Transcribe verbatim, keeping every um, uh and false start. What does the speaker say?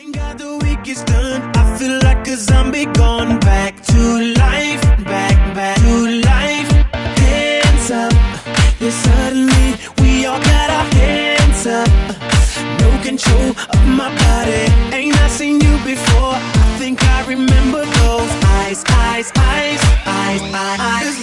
Ain't got the weakest done. I feel like a zombie gone back to life, back, back to life. Hands up, yeah, suddenly we all got our hands up. No control of my body. Ain't I seen you before? I think I remember those eyes, eyes, eyes, eyes, eyes, eyes.